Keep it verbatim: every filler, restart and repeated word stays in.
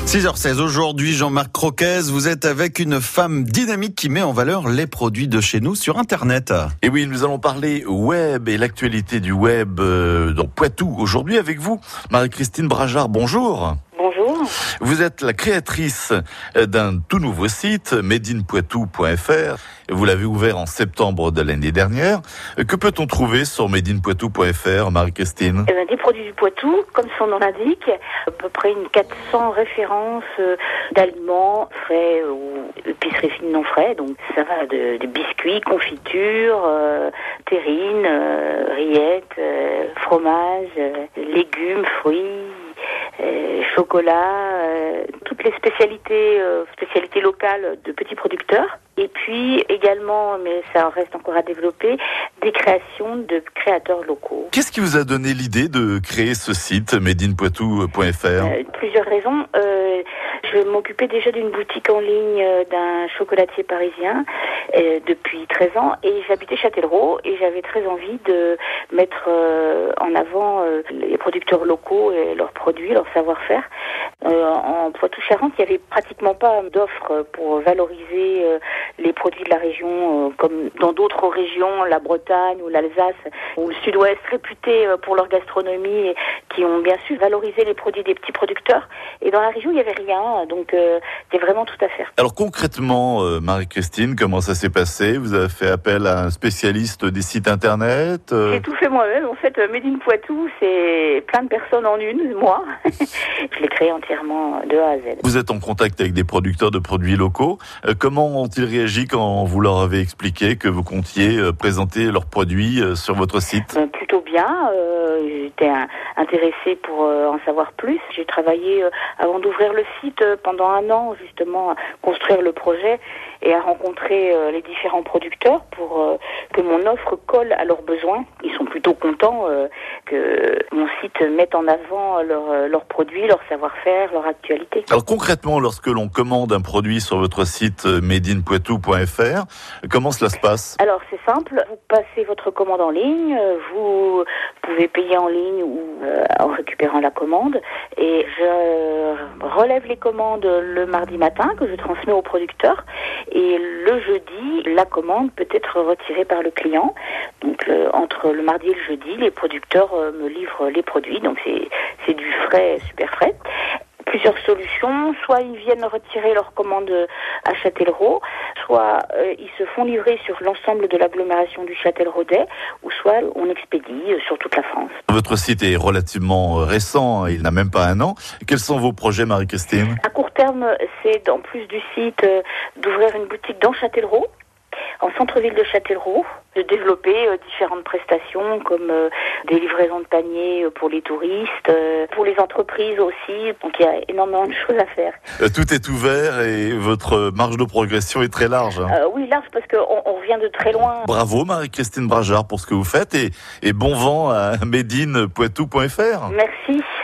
six heures seize, aujourd'hui, Jean-Marc Croquez, vous êtes avec une femme dynamique qui met en valeur les produits de chez nous sur Internet. Et oui, nous allons parler web et l'actualité du web dans Poitou. Aujourd'hui avec vous, Marie-Christine Brajard, bonjour. Bonjour. Vous êtes la créatrice d'un tout nouveau site, made in poitou point f r. Vous l'avez ouvert en septembre de l'année dernière. Que peut-on trouver sur made in poitou point f r, Marie-Christine ? Eh bien, des produits du Poitou, comme son nom l'indique, à peu près une quatre cents références d'aliments frais ou épiceries fines non frais. Donc ça va de, de biscuits, confitures, euh, terrines, euh, rillettes, euh, fromage, euh, légumes, fruits. Euh, chocolat, euh, toutes les spécialités, euh, spécialités locales de petits producteurs. Et puis également, mais ça reste encore à développer, des créations de créateurs locaux. Qu'est-ce qui vous a donné l'idée de créer ce site made in poitou point f r ? euh, Plusieurs raisons. Euh, je m'occupais déjà d'une boutique en ligne euh, d'un chocolatier parisien euh, depuis treize ans et j'habitais Châtellerault et j'avais très envie de mettre euh, en avant euh, les producteurs locaux et leurs produits, leur savoir-faire. Euh, en Poitou-Charentes, il n'y avait pratiquement pas d'offres pour valoriser euh, les produits de la région, euh, comme dans d'autres régions, la Bretagne ou l'Alsace, ou le Sud-Ouest, réputés euh, pour leur gastronomie, et qui ont bien su valoriser les produits des petits producteurs. Et dans la région, il n'y avait rien, donc euh, il y a vraiment tout à faire. Alors concrètement, euh, Marie-Christine, comment ça s'est passé ? Vous avez fait appel à un spécialiste des sites internet euh... J'ai tout fait moi-même. En fait, Made in Poitou, c'est plein de personnes en une, moi. Je l'ai créé entièrement de A à Z. Vous êtes en contact avec des producteurs de produits locaux. Euh, comment ont-ils réagi quand vous leur avez expliqué que vous comptiez euh, présenter leurs produits euh, sur votre site ? euh, Plutôt bien. Euh, j'étais un, intéressée pour euh, en savoir plus. J'ai travaillé euh, avant d'ouvrir le site euh, pendant un an, justement, à construire le projet et à rencontrer euh, les différents producteurs pour euh, que mon offre colle à leurs besoins. Ils sont plutôt contents euh, que mon site mette en avant leurs leurs produits, leur savoir-faire, leur actualité. Alors concrètement, lorsque l'on commande un produit sur votre site made in poitou point f r, comment cela se passe ? Alors c'est simple, vous passez votre commande en ligne, vous pouvez payer en ligne ou euh, en récupérant la commande et je relève les commandes le mardi matin que je transmets au producteur et le jeudi, la commande peut être retirée par le client. Donc euh, entre le mardi et le jeudi, les producteurs euh, me livrent les produits, donc c'est, c'est du frais, super frais. Plusieurs solutions, soit ils viennent retirer leur commande à Châtellerault, soit euh, ils se font livrer sur l'ensemble de l'agglomération du Châtelleraudais, ou soit on expédie euh, sur toute la France. Votre site est relativement récent, il n'a même pas un an. Quels sont vos projets, Marie-Christine ? À court terme, c'est en plus du site euh, d'ouvrir une boutique dans Châtellerault, en centre-ville de Châtellerault, de développer euh, différentes prestations comme euh, des livraisons de paniers euh, pour les touristes, euh, pour les entreprises aussi. Donc il y a énormément de choses à faire. Euh, tout est ouvert et votre marge de progression est très large. Hein. Euh, oui, large parce qu'on on revient de très loin. Bravo Marie-Christine Brajard pour ce que vous faites et, et bon vent à made in poitou point f r. Merci.